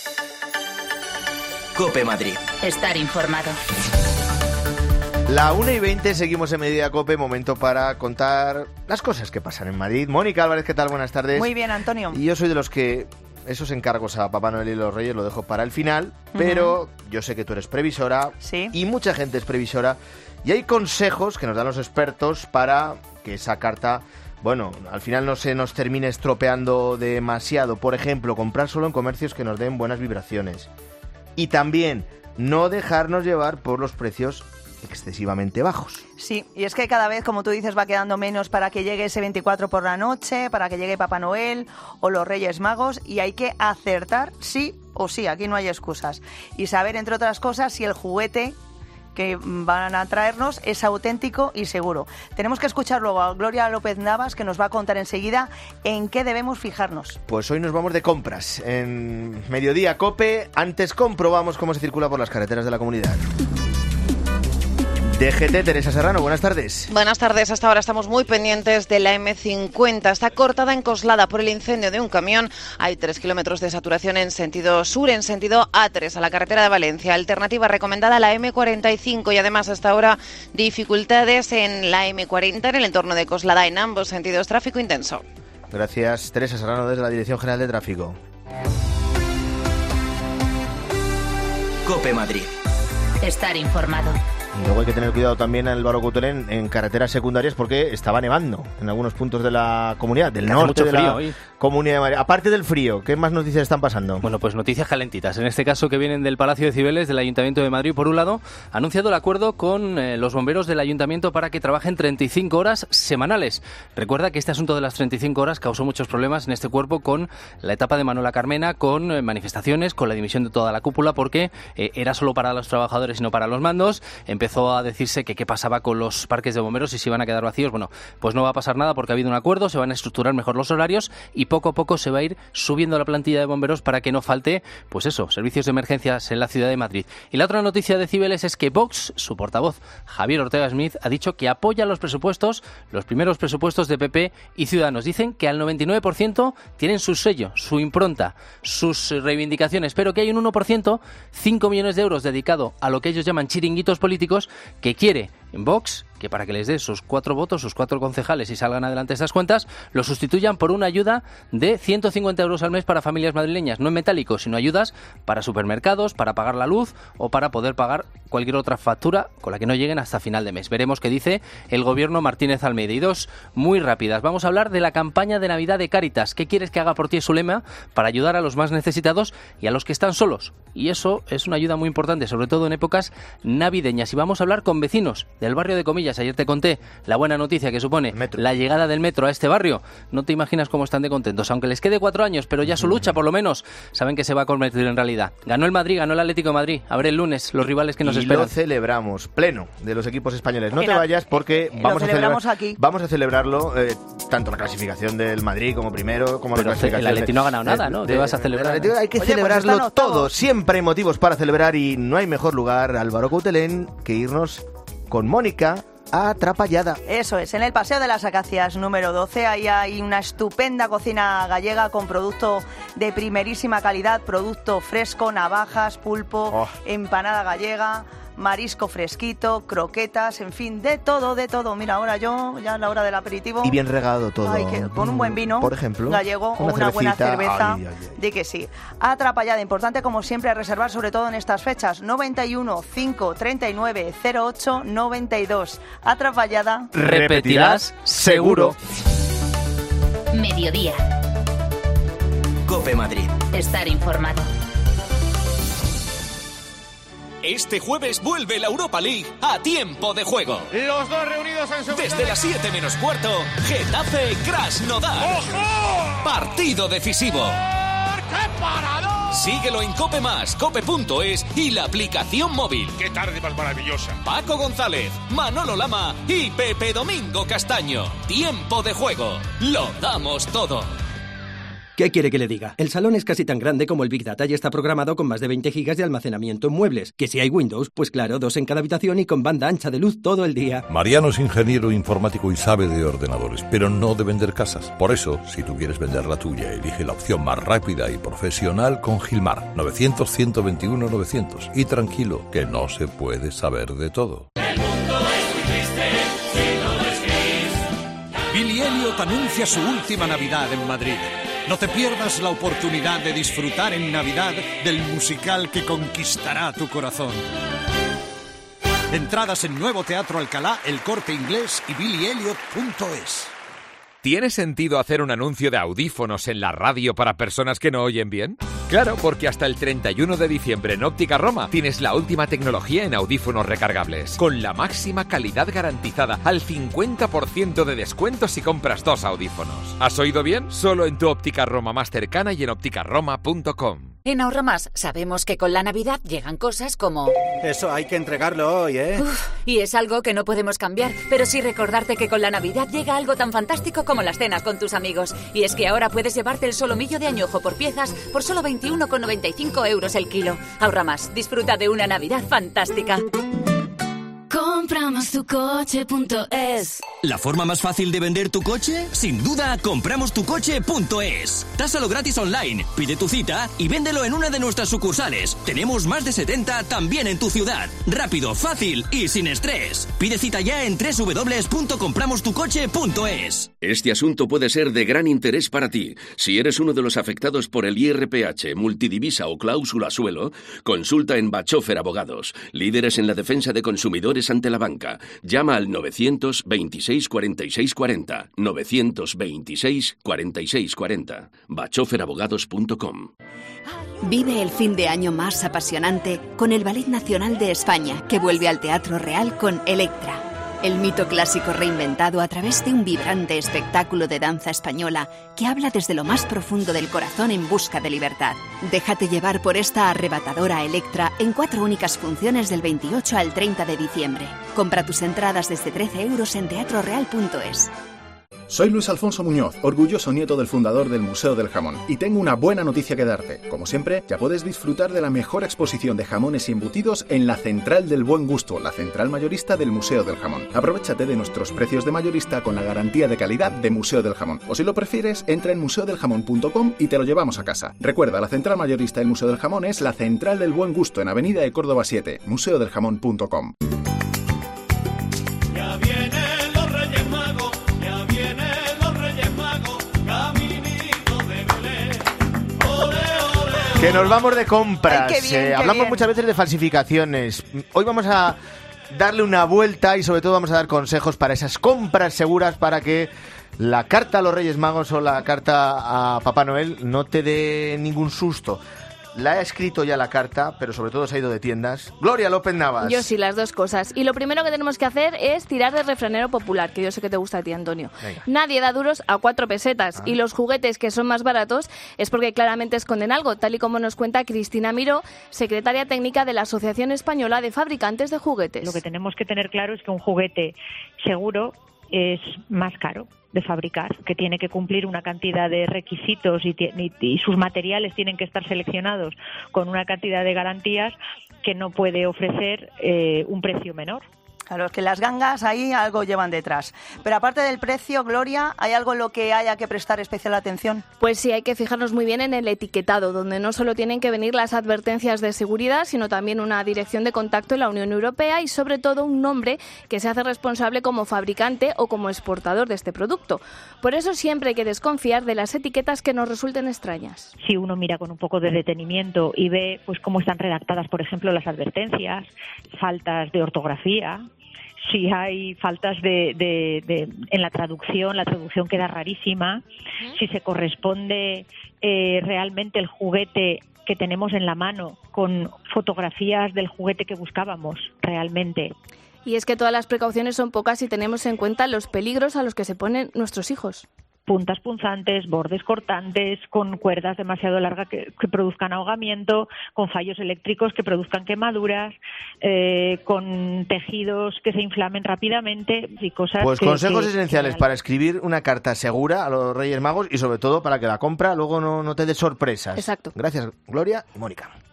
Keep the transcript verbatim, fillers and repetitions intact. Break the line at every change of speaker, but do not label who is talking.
COPE Madrid.
Estar informado.
La una y veinte, seguimos en Mediodía COPE, momento para contar las cosas que pasan en Madrid. Mónica Álvarez, ¿qué tal? Buenas tardes.
Muy bien, Antonio.
Y yo soy de los que esos encargos a Papá Noel y los Reyes lo dejo para el final, uh-huh. pero yo sé que tú eres previsora,
sí.
y mucha gente es previsora, y hay consejos que nos dan los expertos para que esa carta, bueno, al final no se nos termine estropeando demasiado. Por ejemplo, comprar solo en comercios que nos den buenas vibraciones. Y también no dejarnos llevar por los precios excesivamente bajos.
Sí, y es que cada vez, como tú dices, va quedando menos para que llegue ese veinticuatro por la noche, para que llegue Papá Noel o los Reyes Magos, y hay que acertar sí o sí, aquí no hay excusas. Y saber, entre otras cosas, si el juguete que van a traernos es auténtico y seguro. Tenemos que escuchar luego a Gloria López Navas, que nos va a contar enseguida en qué debemos fijarnos.
Pues hoy nos vamos de compras en Mediodía COPE. Antes comprobamos cómo se circula por las carreteras de la comunidad. D G T, Teresa Serrano, buenas tardes.
Buenas tardes, hasta ahora estamos muy pendientes de la eme cincuenta. Está cortada en Coslada por el incendio de un camión. Hay tres kilómetros de saturación en sentido sur, en sentido A tres, a la carretera de Valencia. Alternativa recomendada la eme cuarenta y cinco y además hasta ahora dificultades en la eme cuarenta en el entorno de Coslada en ambos sentidos. Tráfico intenso.
Gracias, Teresa Serrano, desde la Dirección General de Tráfico.
COPE Madrid.
Estar informado.
Y luego hay que tener cuidado también en el Álvaro Coutelén en carreteras secundarias porque estaba nevando en algunos puntos de la comunidad, del norte de la hoy. Comunidad de Madrid. Aparte del frío, ¿qué más noticias están pasando?
Bueno, pues noticias calentitas, en este caso que vienen del Palacio de Cibeles del Ayuntamiento de Madrid. Por un lado, ha anunciado el acuerdo con eh, los bomberos del Ayuntamiento para que trabajen treinta y cinco horas semanales. Recuerda que este asunto de las treinta y cinco horas causó muchos problemas en este cuerpo con la etapa de Manuela Carmena, con eh, manifestaciones, con la dimisión de toda la cúpula porque eh, era solo para los trabajadores y no para los mandos. Empezó a decirse que qué pasaba con los parques de bomberos y si iban a quedar vacíos. Bueno, pues no va a pasar nada porque ha habido un acuerdo, se van a estructurar mejor los horarios y poco a poco se va a ir subiendo la plantilla de bomberos para que no falte, pues eso, servicios de emergencias en la ciudad de Madrid. Y la otra noticia de Cibeles es que Vox, su portavoz Javier Ortega Smith, ha dicho que apoya los presupuestos, los primeros presupuestos de P P y Ciudadanos. Dicen que al noventa y nueve por ciento tienen su sello, su impronta, sus reivindicaciones, pero que hay un uno por ciento, cinco millones de euros dedicado a lo que ellos llaman chiringuitos políticos, que quiere en Vox que para que les dé sus cuatro votos, sus cuatro concejales y salgan adelante estas cuentas, lo sustituyan por una ayuda de ciento cincuenta euros al mes para familias madrileñas, no en metálico, sino ayudas para supermercados, para pagar la luz o para poder pagar cualquier otra factura con la que no lleguen hasta final de mes. Veremos qué dice el gobierno Martínez Almeida. Y dos muy rápidas. Vamos a hablar de la campaña de Navidad de Cáritas. ¿Qué quieres que haga por ti? Es su lema, para ayudar a los más necesitados y a los que están solos. Y eso es una ayuda muy importante, sobre todo en épocas navideñas. Y vamos a hablar con vecinos del barrio de Comillas. Ayer te conté la buena noticia que supone la llegada del metro a este barrio. No te imaginas cómo están de contentos, aunque les quede cuatro años, pero ya su lucha, por lo menos, saben que se va a convertir en realidad. Ganó el Madrid, ganó el Atlético de Madrid. A ver el lunes los rivales que nos
y
esperan.
Y lo celebramos, pleno, de los equipos españoles. No te vayas porque vamos a, celebrar,
aquí.
vamos a celebrarlo, eh, tanto la clasificación del Madrid como primero, como
pero
la clasificación...
el Atlético no ha ganado nada, ¿no? ¿Qué vas a celebrar?
El hay que Oye, celebrarlo pues todo. Siempre hay motivos para celebrar y no hay mejor lugar, Álvaro Coutelén, que irnos con Mónica a Trapallada.
Eso es, en el Paseo de las Acacias número doce, ahí hay una estupenda cocina gallega con producto de primerísima calidad, producto fresco, navajas, pulpo, oh. empanada gallega, marisco fresquito, croquetas, en fin, de todo, de todo. Mira, ahora yo, ya a la hora del aperitivo...
Y bien regado todo.
Ay, que, con un buen vino,
por ejemplo,
gallego o una, una buena cerveza, ay, ay, ay. De que sí. Atrapallada, importante como siempre reservar, sobre todo en estas fechas, noventa y uno, cinco, treinta y nueve, cero ocho, noventa y dos. Atrapallada.
Repetirás seguro.
Mediodía.
COPE Madrid.
Estar informado.
Este jueves vuelve la Europa League a tiempo de juego.
Los dos reunidos en su...
Desde las siete menos cuarto, Getafe Krasnodar.
¡Ojo!
Partido decisivo.
¡Qué parado!
Síguelo en Cope Más, cope punto es y la aplicación móvil.
¡Qué tarde más maravillosa!
Paco González, Manolo Lama y Pepe Domingo Castaño. Tiempo de juego. Lo damos todo.
¿Qué quiere que le diga? El salón es casi tan grande como el Big Data y está programado con más de veinte gigas de almacenamiento en muebles. Que si hay Windows, pues claro, dos en cada habitación y con banda ancha de luz todo el día.
Mariano es ingeniero informático y sabe de ordenadores, pero no de vender casas. Por eso, si tú quieres vender la tuya, elige la opción más rápida y profesional con Gilmar. novecientos, ciento veintiuno, novecientos. Y tranquilo, que no se puede saber de todo.
El mundo es muy triste si todo es gris.
Billy Elliot anuncia su última Navidad en Madrid. No te pierdas la oportunidad de disfrutar en Navidad del musical que conquistará tu corazón. Entradas en Nuevo Teatro Alcalá, El Corte Inglés y billy elliot punto es.
¿Tiene sentido hacer un anuncio de audífonos en la radio para personas que no oyen bien? Claro, porque hasta el treinta y uno de diciembre en Óptica Roma tienes la última tecnología en audífonos recargables, con la máxima calidad garantizada, al cincuenta por ciento de descuento si compras dos audífonos. ¿Has oído bien? Solo en tu Óptica Roma más cercana y en óptica roma punto com.
En Ahorramás sabemos que con la Navidad llegan cosas como...
Eso hay que entregarlo hoy, ¿eh?
Uf, y es algo que no podemos cambiar, pero sí recordarte que con la Navidad llega algo tan fantástico como las cenas con tus amigos. Y es que ahora puedes llevarte el solomillo de añojo por piezas por solo veintiuno con noventa y cinco euros el kilo. Ahorramás, disfruta de una Navidad fantástica.
Compramos tu coche punto es.
¿La forma más fácil de vender tu coche? Sin duda, compramos tu coche punto es. Tásalo gratis online, pide tu cita y véndelo en una de nuestras sucursales. Tenemos más de setenta también en tu ciudad. Rápido, fácil y sin estrés. Pide cita ya en doble u doble u doble u punto compramos tu coche punto es.
Este asunto puede ser de gran interés para ti. Si eres uno de los afectados por el I R P H, multidivisa o cláusula suelo, consulta en Bachofer Abogados, líderes en la defensa de consumidores ante la banca. Llama al novecientos veintiséis cuarenta y seis cuarenta, novecientos veintiséis cuarenta y seis cuarenta, bachofer abogados punto com.
Vive el fin de año más apasionante con el Ballet Nacional de España, que vuelve al Teatro Real con Electra. El mito clásico reinventado a través de un vibrante espectáculo de danza española que habla desde lo más profundo del corazón en busca de libertad. Déjate llevar por esta arrebatadora Electra en cuatro únicas funciones del veintiocho al treinta de diciembre. Compra tus entradas desde trece euros en teatro real punto es.
Soy Luis Alfonso Muñoz, orgulloso nieto del fundador del Museo del Jamón, y tengo una buena noticia que darte. Como siempre, ya puedes disfrutar de la mejor exposición de jamones y embutidos en la Central del Buen Gusto, la central mayorista del Museo del Jamón. Aprovechate de nuestros precios de mayorista con la garantía de calidad de Museo del Jamón. O si lo prefieres, entra en museo del jamón punto com y te lo llevamos a casa. Recuerda, la central mayorista del Museo del Jamón es la Central del Buen Gusto en Avenida de Córdoba siete, museo del jamón punto com.
Ya vienen los Reyes Magos.
Que nos vamos de compras.
Ay, qué bien,
eh,
qué
hablamos
bien.
muchas veces de falsificaciones. Hoy vamos a darle una vuelta y sobre todo vamos a dar consejos para esas compras seguras para que la carta a los Reyes Magos o la carta a Papá Noel no te dé ningún susto. La he escrito ya la carta, pero sobre todo se ha ido de tiendas. Gloria López Navas.
Yo sí, las dos cosas. Y lo primero que tenemos que hacer es tirar del refranero popular, que yo sé que te gusta a ti, Antonio. Venga. Nadie da duros a cuatro pesetas. Ah. Y los juguetes que son más baratos es porque claramente esconden algo, tal y como nos cuenta Cristina Miró, secretaria técnica de la Asociación Española de Fabricantes de Juguetes.
Lo que tenemos que tener claro es que un juguete seguro es más caro de fabricar, que tiene que cumplir una cantidad de requisitos y, y, y sus materiales tienen que estar seleccionados con una cantidad de garantías que no puede ofrecer eh, un precio menor.
Claro, es que las gangas ahí algo llevan detrás. Pero aparte del precio, Gloria, ¿hay algo en lo que haya que prestar especial atención?
Pues sí, hay que fijarnos muy bien en el etiquetado, donde no solo tienen que venir las advertencias de seguridad, sino también una dirección de contacto en la Unión Europea y sobre todo un nombre que se hace responsable como fabricante o como exportador de este producto. Por eso siempre hay que desconfiar de las etiquetas que nos resulten extrañas.
Si uno mira con un poco de detenimiento y ve pues cómo están redactadas, por ejemplo, las advertencias, faltas de ortografía, si hay faltas de, de, de en la traducción, la traducción queda rarísima, uh-huh. si se corresponde eh, realmente el juguete que tenemos en la mano con fotografías del juguete que buscábamos realmente.
Y es que todas las precauciones son pocas si tenemos en cuenta los peligros a los que se ponen nuestros hijos.
puntas punzantes, bordes cortantes, con cuerdas demasiado largas que, que produzcan ahogamiento, con fallos eléctricos que produzcan quemaduras, eh, con tejidos que se inflamen rápidamente y cosas
Pues
que,
consejos
que,
esenciales
que
para escribir una carta segura a los Reyes Magos y sobre todo para que la compra luego no, no te dé sorpresas.
Exacto.
Gracias, Gloria y Mónica.